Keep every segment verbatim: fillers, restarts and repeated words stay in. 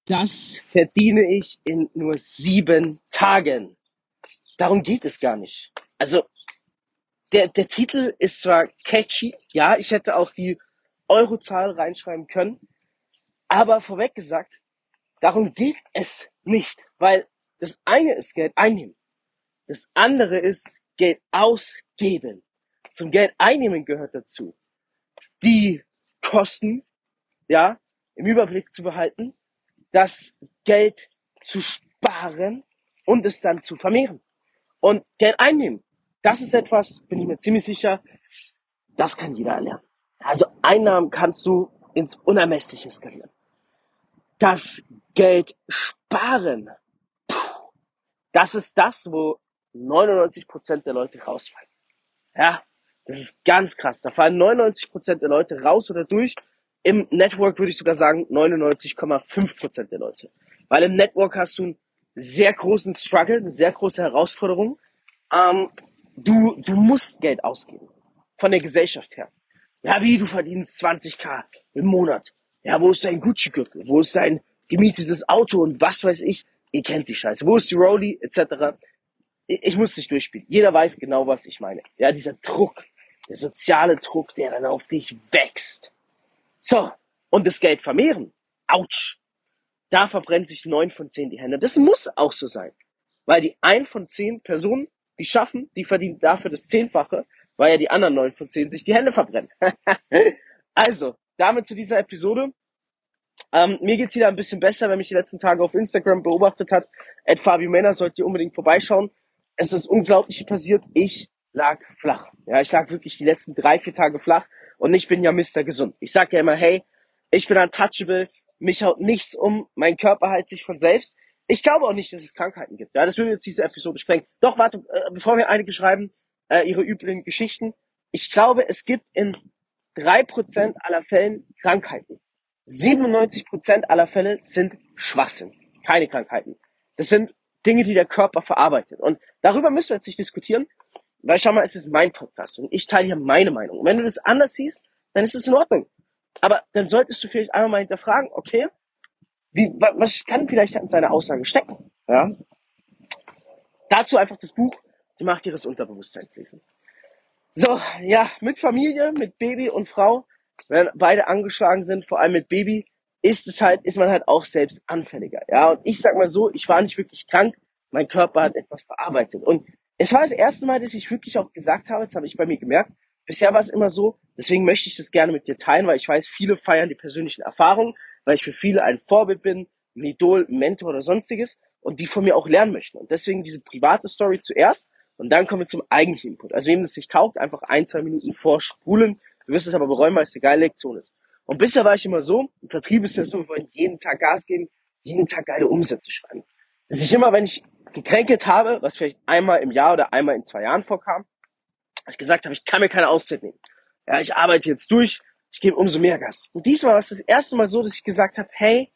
Das verdiene ich in nur sieben Tagen. Darum geht es gar nicht. Also der, der Titel ist zwar catchy, ja, ich hätte auch die Eurozahl reinschreiben können, aber vorweg gesagt, darum geht es nicht, weil das eine ist Geld einnehmen, das andere ist Geld ausgeben. Zum Geld einnehmen gehört dazu, die Kosten, ja, im Überblick zu behalten, das Geld zu sparen und es dann zu vermehren. Und Geld einnehmen, das ist etwas, bin ich mir ziemlich sicher, das kann jeder erlernen. Also Einnahmen kannst du ins Unermessliche skalieren. Das Geld sparen, das ist das, wo neunundneunzig Prozent der Leute rausfallen. Ja, das ist ganz krass. Da fallen neunundneunzig Prozent der Leute raus oder durch. Im Network würde ich sogar sagen neunundneunzig Komma fünf Prozent der Leute. Weil im Network hast du einen sehr großen Struggle, eine sehr große Herausforderung. Ähm, du, du musst Geld ausgeben. Von der Gesellschaft her. Ja, wie, du verdienst zwanzigtausend im Monat. Ja, wo ist dein Gucci-Gürtel? Wo ist dein gemietetes Auto und was weiß ich? Ihr kennt die Scheiße. Wo ist die Rolli? Etc. Ich muss nicht durchspielen. Jeder weiß genau, was ich meine. Ja, dieser Druck, der soziale Druck, der dann auf dich wächst. So, und das Geld vermehren. Autsch. Da verbrennt sich neun von zehn die Hände. Das muss auch so sein. Weil die ein von zehn Personen, die schaffen, die verdienen dafür das Zehnfache, weil ja die anderen neun von zehn sich die Hände verbrennen. Also, damit zu dieser Episode. Ähm, mir geht's wieder ein bisschen besser, wer mich die letzten Tage auf Instagram beobachtet hat. At Fabio Männer, sollt ihr unbedingt vorbeischauen. Es ist unglaublich passiert. Ich lag flach. Ja, ich lag wirklich die letzten drei, vier Tage flach. Und ich bin ja Mister Gesund. Ich sag ja immer, hey, ich bin untouchable. Mich haut nichts um. Mein Körper heilt sich von selbst. Ich glaube auch nicht, dass es Krankheiten gibt. Ja, das würde jetzt diese Episode sprengen. Doch, warte, äh, bevor wir einige schreiben, äh, ihre üblichen Geschichten. Ich glaube, es gibt in drei Prozent aller Fällen Krankheiten. siebenundneunzig Prozent aller Fälle sind Schwachsinn. Keine Krankheiten. Das sind Dinge, die der Körper verarbeitet. Und darüber müssen wir jetzt nicht diskutieren, weil schau mal, es ist mein Podcast und ich teile hier meine Meinung. Und wenn du das anders siehst, dann ist es in Ordnung. Aber dann solltest du vielleicht einmal mal hinterfragen, okay, wie, was kann vielleicht an seiner Aussage stecken? Ja? Dazu einfach das Buch Die Macht ihres Unterbewusstseins lesen. So, ja, mit Familie, mit Baby und Frau, wenn beide angeschlagen sind, vor allem mit Baby, ist es halt, ist man halt auch selbst anfälliger. Ja, und ich sag mal so, ich war nicht wirklich krank, mein Körper hat etwas verarbeitet. Und es war das erste Mal, dass ich wirklich auch gesagt habe, das habe ich bei mir gemerkt, bisher war es immer so, deswegen möchte ich das gerne mit dir teilen, weil ich weiß, viele feiern die persönlichen Erfahrungen, weil ich für viele ein Vorbild bin, ein Idol, ein Mentor oder sonstiges und die von mir auch lernen möchten. Und deswegen diese private Story zuerst und dann kommen wir zum eigentlichen Input. Also wem das nicht taugt, einfach ein, zwei Minuten vorspulen. Du wirst es aber bereuen, weil es eine geile Lektion ist. Und bisher war ich immer so, im Vertrieb ist das so, wir wollen jeden Tag Gas geben, jeden Tag geile Umsätze schreiben. Dass ich immer, wenn ich gekränkelt habe, was vielleicht einmal im Jahr oder einmal in zwei Jahren vorkam, ich gesagt habe, ich kann mir keine Auszeit nehmen. Ja, ich arbeite jetzt durch, ich gebe umso mehr Gas. Und diesmal war es das erste Mal so, dass ich gesagt habe, hey,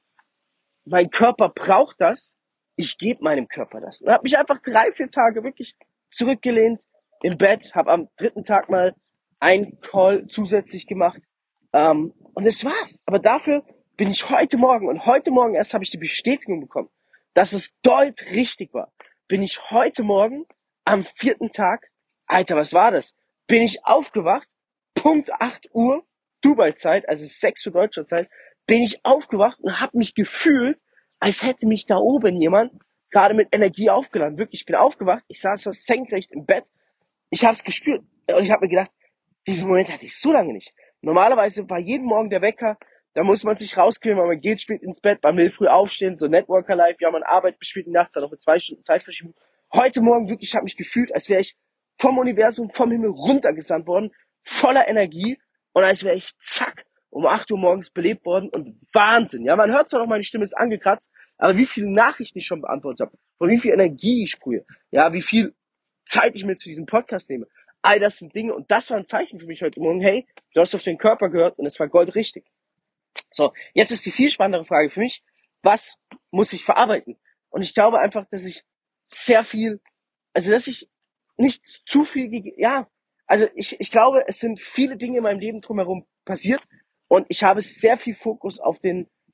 mein Körper braucht das, ich gebe meinem Körper das. Und habe mich einfach drei, vier Tage wirklich zurückgelehnt im Bett, habe am dritten Tag mal einen Call zusätzlich gemacht ähm, und das war's. Aber dafür bin ich heute Morgen und heute Morgen erst habe ich die Bestätigung bekommen, dass es Gold richtig war. Bin ich heute Morgen am vierten Tag, Alter, was war das? Bin ich aufgewacht, Punkt acht Uhr Dubai-Zeit, also sechs Uhr deutscher Zeit, bin ich aufgewacht und habe mich gefühlt, als hätte mich da oben jemand gerade mit Energie aufgeladen. Wirklich, ich bin aufgewacht, ich saß fast senkrecht im Bett, ich habe es gespürt und ich habe mir gedacht, diesen Moment hatte ich so lange nicht. Normalerweise war jeden Morgen der Wecker, da muss man sich rauskriegen, weil man geht spät ins Bett, man will früh aufstehen, so Networker Life, ja, man arbeitet bis spät in die Nacht, dann noch mit zwei Stunden Zeitverschiebung. Heute Morgen wirklich, ich habe mich gefühlt, als wäre ich vom Universum, vom Himmel runtergesandt worden, voller Energie und als wäre ich, zack, um acht Uhr morgens belebt worden und Wahnsinn. Ja, man hört zwar noch, meine Stimme ist angekratzt, aber wie viele Nachrichten ich schon beantwortet habe, von wie viel Energie ich sprühe, ja, wie viel Zeit ich mir zu diesem Podcast nehme. All das sind Dinge und das war ein Zeichen für mich heute Morgen, hey, du hast auf den Körper gehört und es war goldrichtig. So, jetzt ist die viel spannendere Frage für mich, was muss ich verarbeiten? Und ich glaube einfach, dass ich sehr viel, also dass ich nicht zu viel, ja, also ich, ich glaube, es sind viele Dinge in meinem Leben drumherum passiert und ich habe sehr viel Fokus auf den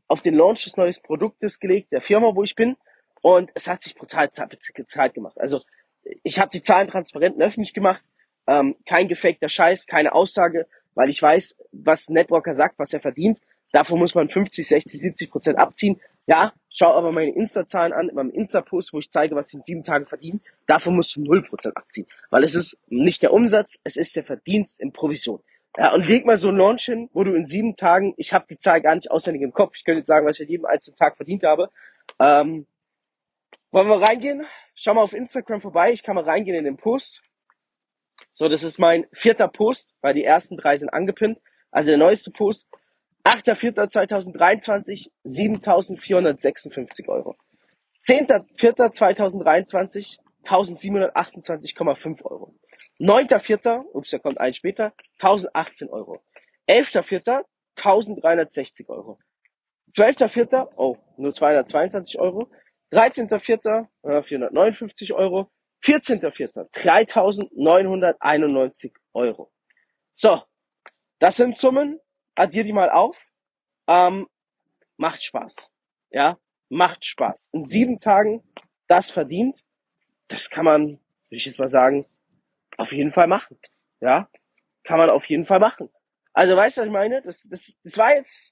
auf den Launch des neuen Produktes gelegt, der Firma, wo ich bin. Und es hat sich brutal Zeit gemacht. Also ich habe die Zahlen transparent und öffentlich gemacht. Ähm, kein gefakter Scheiß, keine Aussage, weil ich weiß, was ein Networker sagt, was er verdient. Davon muss man fünfzig, sechzig, siebzig Prozent abziehen. Ja, schau aber meine Insta-Zahlen an, in meinem Insta-Post, wo ich zeige, was ich in sieben Tagen verdiene. Davon musst du null Prozent abziehen. Weil es ist nicht der Umsatz, es ist der Verdienst in Provision. Ja, und leg mal so einen Launch hin, wo du in sieben Tagen, ich habe die Zahl gar nicht auswendig im Kopf, ich könnte jetzt sagen, was ich an jedem einzelnen Tag verdient habe. Ähm, wollen wir reingehen? Schau mal auf Instagram vorbei, ich kann mal reingehen in den Post. So, das ist mein vierter Post, weil die ersten drei sind angepinnt. Also der neueste Post, achter vierter zweitausenddreiundzwanzig, siebentausendvierhundertsechsundfünfzig Euro. zehnter vierter zweitausenddreiundzwanzig, eintausendsiebenhundertachtundzwanzig Komma fünf Euro. neunter vierter, ups, da kommt ein später, tausendachtzehn Euro. elfter vierter, tausenddreihundertsechzig Euro. zwölfter vierter, oh, nur zweihundertzweiundzwanzig Euro. dreizehnter vierter, vierhundertneunundfünfzig Euro. vierzehnter vierter, dreitausendneunhunderteinundneunzig Euro. So, das sind Summen, addier die mal auf. Ähm, macht Spaß. Ja, macht Spaß. In sieben Tagen das verdient, das kann man, würde ich jetzt mal sagen, auf jeden Fall machen. Ja, kann man auf jeden Fall machen. Also, weißt du, was ich meine? Das, das, das war jetzt,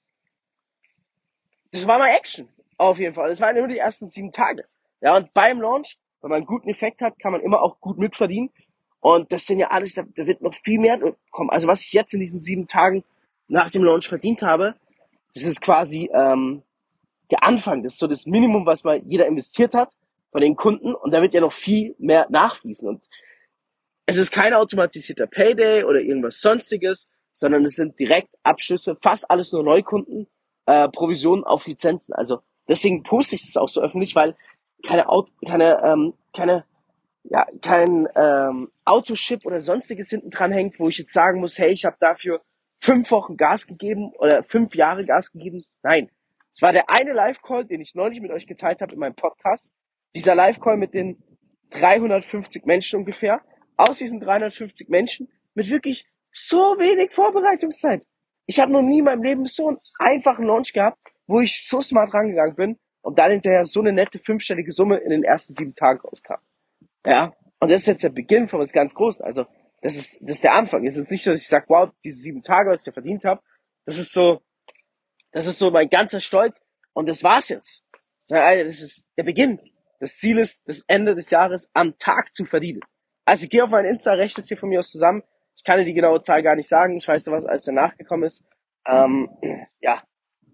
das war mal Action. Auf jeden Fall. Das waren nur die ersten sieben Tage. Ja, und beim Launch, wenn man einen guten Effekt hat, kann man immer auch gut mitverdienen. Und das sind ja alles, da, da wird noch viel mehr kommen. Also, was ich jetzt in diesen sieben Tagen nach dem Launch verdient habe, das ist quasi ähm, der Anfang. Das ist so das Minimum, was mal jeder investiert hat von den Kunden. Und da wird ja noch viel mehr nachfließen. Und es ist kein automatisierter Payday oder irgendwas sonstiges, sondern es sind Direktabschlüsse, fast alles nur Neukunden, äh, Provisionen auf Lizenzen. Also deswegen poste ich das auch so öffentlich, weil keine, Auto, keine, ähm, keine, ja, kein ähm, Autoship oder sonstiges hinten dran hängt, wo ich jetzt sagen muss, hey, ich habe dafür fünf Wochen Gas gegeben oder fünf Jahre Gas gegeben. Nein, es war der eine Live-Call, den ich neulich mit euch geteilt habe in meinem Podcast. Dieser Live-Call mit den dreihundertfünfzig Menschen ungefähr. Aus diesen dreihundertfünfzig Menschen mit wirklich so wenig Vorbereitungszeit. Ich habe noch nie in meinem Leben so einen einfachen Launch gehabt, wo ich so smart rangegangen bin und dann hinterher so eine nette fünfstellige Summe in den ersten sieben Tagen rauskam. Ja, und das ist jetzt der Beginn von was ganz Großen. Also das ist das ist der Anfang. Es ist nicht so, dass ich sage, wow, diese sieben Tage, was ich da verdient habe, das ist so, das ist so mein ganzer Stolz und das war's jetzt. Das ist der Beginn. Das Ziel ist, das Ende des Jahres am Tag zu verdienen. Also geh auf mein Insta, rechne es hier von mir aus zusammen. Ich kann dir die genaue Zahl gar nicht sagen. Ich weiß nur, was alles danach gekommen ist. Ähm, ja,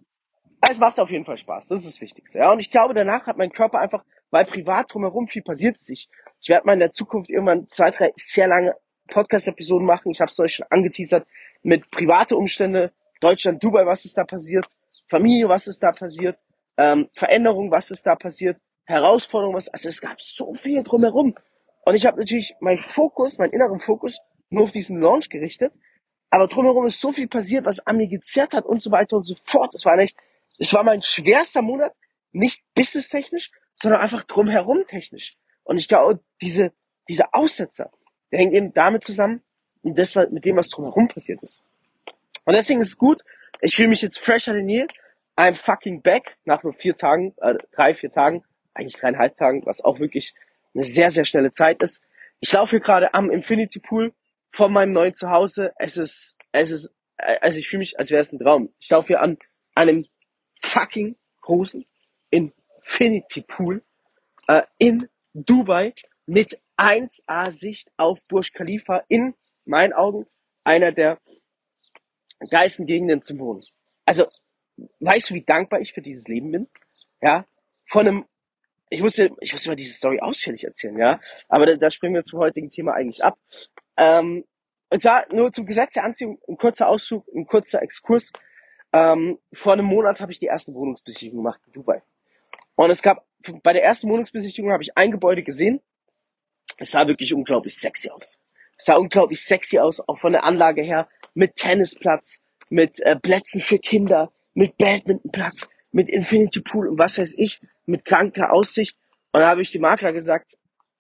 es macht auf jeden Fall Spaß. Das ist das Wichtigste. Ja, und ich glaube, danach hat mein Körper einfach, weil privat drumherum viel passiert ist. Ich, ich werde mal in der Zukunft irgendwann zwei, drei sehr lange Podcast-Episoden machen. Ich habe es euch schon angeteasert mit private Umstände, Deutschland, Dubai, was ist da passiert, Familie, was ist da passiert, ähm, Veränderung, was ist da passiert, Herausforderung, was, also es gab so viel drumherum. Und ich habe natürlich meinen Fokus, meinen inneren Fokus nur auf diesen Launch gerichtet. Aber drumherum ist so viel passiert, was an mir gezerrt hat und so weiter und so fort. Es war echt, es war mein schwerster Monat, nicht businesstechnisch, sondern einfach drumherum technisch. Und ich glaube, diese, diese Aussetzer, der hängt eben damit zusammen, und das war mit dem, was drumherum passiert ist. Und deswegen ist es gut, ich fühle mich jetzt fresher denn je. I'm fucking back nach nur vier Tagen, äh, drei, vier Tagen, eigentlich dreieinhalb Tagen, was auch wirklich eine sehr, sehr schnelle Zeit ist. Ich laufe hier gerade am Infinity Pool von meinem neuen Zuhause. Es ist, es ist, also ich fühle mich, als wäre es ein Traum. Ich laufe hier an einem fucking großen Infinity Pool äh, in Dubai mit eins A Sicht auf Burj Khalifa, in meinen Augen einer der geilsten Gegenden zum Wohnen. Also, weißt du, wie dankbar ich für dieses Leben bin? Ja, von einem, ich muss dir, ich muss dir mal diese Story ausführlich erzählen, ja, aber da, da springen wir zum heutigen Thema eigentlich ab. Ähm, und zwar nur zum Gesetz der Anziehung, ein kurzer Auszug, ein kurzer Exkurs. Ähm, vor einem Monat habe ich die erste Wohnungsbesichtigung gemacht in Dubai. Und es gab, bei der ersten Wohnungsbesichtigung habe ich ein Gebäude gesehen. Es sah wirklich unglaublich sexy aus. Es sah unglaublich sexy aus, auch von der Anlage her, mit Tennisplatz, mit äh, Plätzen für Kinder, mit Badmintonplatz, mit Infinity Pool und was weiß ich, mit kranker Aussicht. Und da habe ich dem Makler gesagt,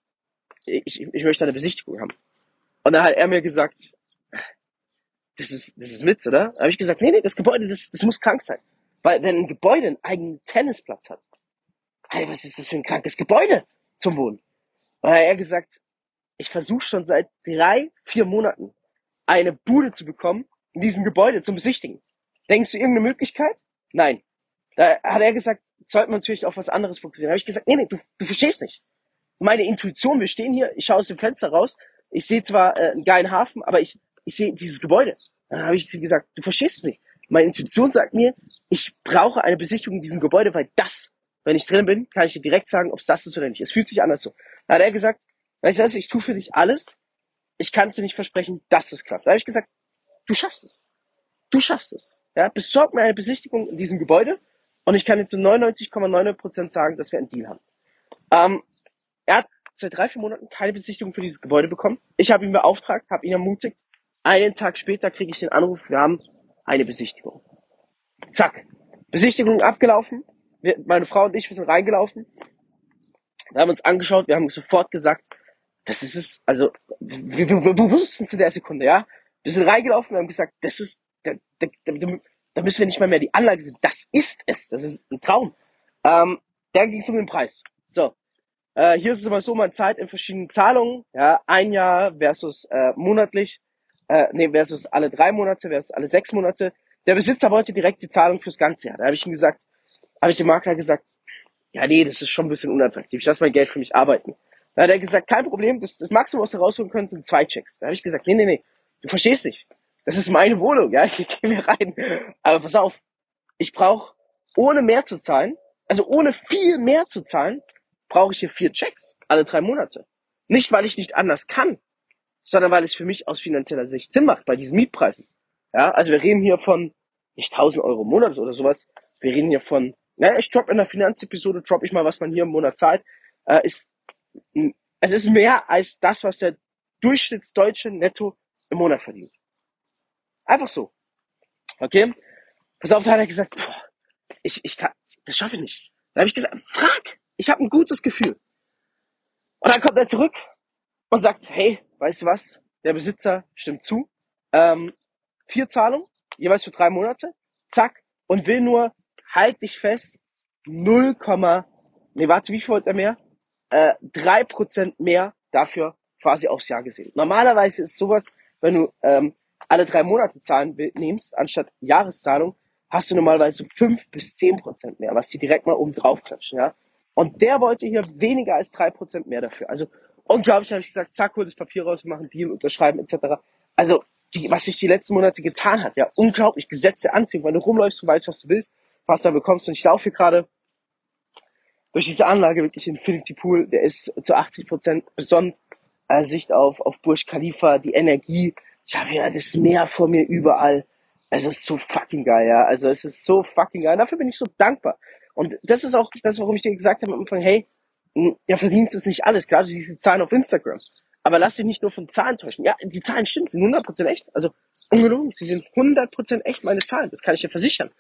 ich, ich möchte eine Besichtigung haben. Und dann hat er mir gesagt, das ist, das ist Witz, oder? Da habe ich gesagt, nee, nee, das Gebäude, das, das muss krank sein. Weil wenn ein Gebäude einen eigenen Tennisplatz hat, ey, was ist das für ein krankes Gebäude zum Wohnen? Und dann hat er gesagt, ich versuche schon seit drei, vier Monaten eine Bude zu bekommen in diesem Gebäude zum Besichtigen. Denkst du irgendeine Möglichkeit? Nein. Da hat er gesagt, sollte man natürlich auf was anderes fokussieren. Da habe ich gesagt, nee, nee, du, du verstehst nicht. Meine Intuition, wir stehen hier, ich schaue aus dem Fenster raus, ich sehe zwar äh, einen geilen Hafen, aber ich, ich sehe dieses Gebäude. Dann habe ich zu ihm gesagt, du verstehst es nicht. Meine Intuition sagt mir, ich brauche eine Besichtigung in diesem Gebäude, weil das, wenn ich drin bin, kann ich dir direkt sagen, ob es das ist oder nicht. Es fühlt sich anders so. Dann hat er gesagt, weißt du was, ich tue für dich alles, ich kann es dir nicht versprechen, dass es klappt. Da habe ich gesagt, du schaffst es. Du schaffst es. Ja, besorg mir eine Besichtigung in diesem Gebäude und ich kann dir zu neunundneunzig Komma neun Prozent sagen, dass wir einen Deal haben. Ähm, er hat seit drei, vier Monaten keine Besichtigung für dieses Gebäude bekommen. Ich habe ihn beauftragt, habe ihn ermutigt. Einen Tag später kriege ich den Anruf, wir haben eine Besichtigung. Zack. Besichtigung abgelaufen. Wir, meine Frau und ich, wir sind reingelaufen. Wir haben uns angeschaut, wir haben sofort gesagt, das ist es. Also, wir, wir, wir wussten es in der Sekunde, ja. Wir sind reingelaufen, wir haben gesagt, das ist, da, da, da, da müssen wir nicht mal mehr die Anlage sehen. Das ist es. Das ist ein Traum. Ähm, dann ging es um den Preis. So. Äh, hier ist es immer so, man zahlt in verschiedenen Zahlungen, ja, ein Jahr versus äh, monatlich, äh, nee, versus alle drei Monate, versus alle sechs Monate. Der Besitzer wollte direkt die Zahlung fürs ganze Jahr. Da habe ich ihm gesagt, habe ich dem Makler gesagt, ja, nee, das ist schon ein bisschen unattraktiv. Ich lasse mein Geld für mich arbeiten. Da hat er gesagt, kein Problem, das, das Maximum, was du rausholen können, sind zwei Checks. Da habe ich gesagt, nee, nee, nee, du verstehst nicht. Das ist meine Wohnung, ja, hier gehen wir rein. Aber pass auf, ich brauche, ohne mehr zu zahlen, also ohne viel mehr zu zahlen, brauche ich hier vier Checks, alle drei Monate. Nicht, weil ich nicht anders kann, sondern weil es für mich aus finanzieller Sicht Sinn macht bei diesen Mietpreisen. Ja, also wir reden hier von nicht tausend Euro im Monat oder sowas. Wir reden hier von, naja, ich drop in der Finanzepisode, drop ich mal, was man hier im Monat zahlt. Äh, ist, es ist mehr als das, was der Durchschnittsdeutsche netto im Monat verdient. Einfach so. Okay? Pass auf, da hat er gesagt, boah, ich, ich kann, das schaffe ich nicht. Da habe ich gesagt, frag, ich habe ein gutes Gefühl. Und dann kommt er zurück und sagt, hey, weißt du was? Der Besitzer stimmt zu. Ähm, vier Zahlungen, jeweils für drei Monate. Zack. Und will nur, halt dich fest, null, nee, warte, wie viel wollte er mehr? Äh, drei Prozent mehr dafür quasi aufs Jahr gesehen. Normalerweise ist sowas, wenn du ähm, alle drei Monate Zahlen nimmst, anstatt Jahreszahlung, hast du normalerweise fünf bis zehn Prozent mehr, was die direkt mal oben drauf klatschen, ja. Und der wollte hier weniger als drei Prozent mehr dafür. Also unglaublich, habe ich gesagt, zack, hol das Papier raus, wir machen Deal, unterschreiben et cetera. Also die, was sich die letzten Monate getan hat, ja, unglaublich, Gesetze anziehen, weil du rumläufst, du weißt, was du willst, was du bekommst. Und ich laufe hier gerade durch diese Anlage, wirklich Infinity Pool, der ist zu achtzig Prozent besonnt, äh, Sicht auf, auf Burj Khalifa, die Energie. Ich habe hier das Meer vor mir überall. Es ist so fucking geil, ja. Also es ist so fucking geil. Dafür bin ich so dankbar. Und das ist auch das, warum ich dir gesagt habe am Anfang, hey, der Verdienst ist nicht alles. Klar, du siehst die Zahlen auf Instagram. Aber lass dich nicht nur von Zahlen täuschen. Ja, die Zahlen stimmen, sie sind hundert Prozent echt. Also ungelogen, sie sind hundert Prozent echt, meine Zahlen. Das kann ich dir versichern.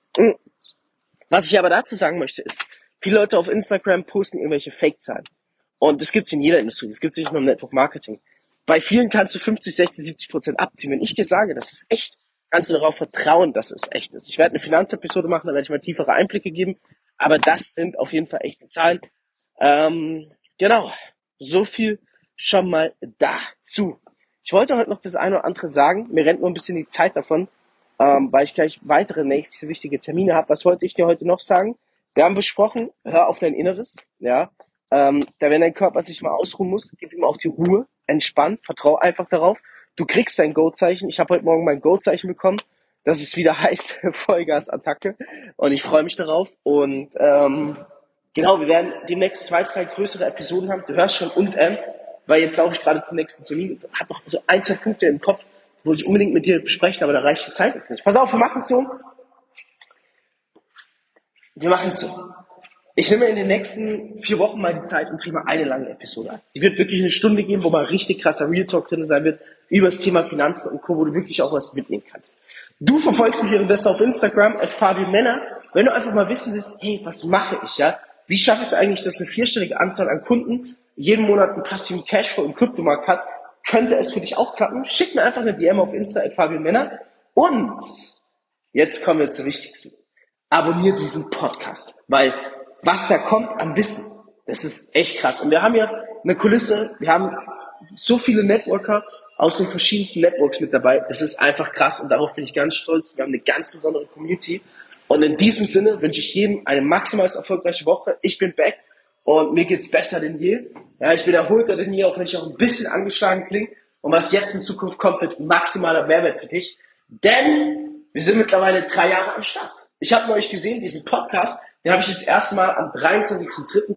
Was ich aber dazu sagen möchte ist, viele Leute auf Instagram posten irgendwelche Fake-Zahlen. Und das gibt's in jeder Industrie. Das gibt's nicht nur im Network Marketing. Bei vielen kannst du fünfzig, sechzig, siebzig Prozent abziehen. Wenn ich dir sage, das ist echt, kannst du darauf vertrauen, dass es echt ist. Ich werde eine Finanzepisode machen, da werde ich mal tiefere Einblicke geben. Aber das sind auf jeden Fall echte Zahlen. Ähm, genau. So viel schon mal dazu. Ich wollte heute noch das eine oder andere sagen. Mir rennt nur ein bisschen die Zeit davon, ähm, weil ich gleich weitere nächste wichtige Termine habe. Was wollte ich dir heute noch sagen? Wir haben besprochen, hör auf dein Inneres. Ja, ähm, da wenn dein Körper sich mal ausruhen muss, gib ihm auch die Ruhe, entspann, vertrau einfach darauf. Du kriegst dein Go-Zeichen. Ich habe heute Morgen mein Go-Zeichen bekommen, dass es wieder heißt Vollgas-Attacke. Und ich freue mich darauf. Und ähm, genau, wir werden demnächst zwei, drei größere Episoden haben. Du hörst schon und ähm, weil jetzt laufe ich gerade zum nächsten Termin. Ich habe noch so ein, zwei Punkte im Kopf, wo ich unbedingt mit dir besprechen, aber da reicht die Zeit jetzt nicht. Pass auf, wir machen es so. Wir machen es so. Ich nehme in den nächsten vier Wochen mal die Zeit und drehe mal eine lange Episode an. Die wird wirklich eine Stunde geben, wo mal richtig krasser Real Talk drin sein wird, über das Thema Finanzen und Co., wo du wirklich auch was mitnehmen kannst. Du verfolgst mich währenddessen auf Instagram, at Fabio Männer. Wenn du einfach mal wissen willst, hey, was mache ich, ja? Wie schaffe ich es eigentlich, dass eine vierstellige Anzahl an Kunden jeden Monat einen passiven Cashflow im Kryptomarkt hat? Könnte es für dich auch klappen? Schick mir einfach eine D M auf Insta, at Fabio Männer. Und jetzt kommen wir zur wichtigsten. abonniere diesen Podcast, weil was da kommt an Wissen, das ist echt krass. Und wir haben ja eine Kulisse, wir haben so viele Networker aus den verschiedensten Networks mit dabei. Das ist einfach krass und darauf bin ich ganz stolz. Wir haben eine ganz besondere Community. Und in diesem Sinne wünsche ich jedem eine maximal erfolgreiche Woche. Ich bin back und mir geht's besser denn je. Ja, ich bin erholter denn je, auch wenn ich auch ein bisschen angeschlagen klinge. Und was jetzt in Zukunft kommt, wird maximaler Mehrwert für dich. Denn wir sind mittlerweile drei Jahre am Start. Ich habe neulich gesehen, diesen Podcast, den habe ich das erste Mal am dreiundzwanzigsten dritten